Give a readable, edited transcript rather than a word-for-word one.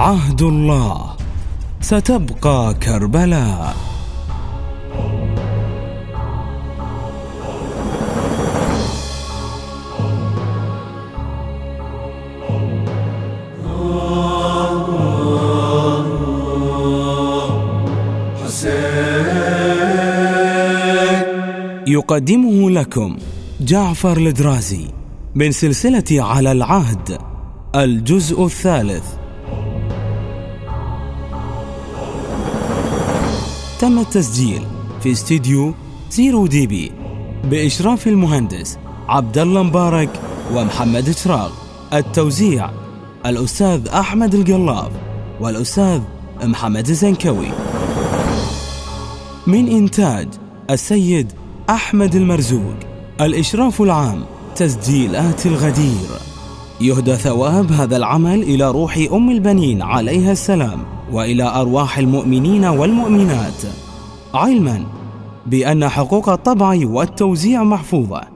عهد الله ستبقى كربلاء. يقدمه لكم جعفر الدرازي من سلسلة على العهد الجزء الثالث. تم التسجيل في استديو 0 دي بي بإشراف المهندس عبد الله مبارك ومحمد شراغ. التوزيع الأستاذ أحمد القلاف والأستاذ محمد الزنكوي. من إنتاج السيد أحمد المرزوق. الإشراف العام تسجيلات الغدير. يهدى ثواب هذا العمل إلى روح أم البنين عليها السلام وإلى أرواح المؤمنين والمؤمنات، علما بأن حقوق الطبع والتوزيع محفوظة.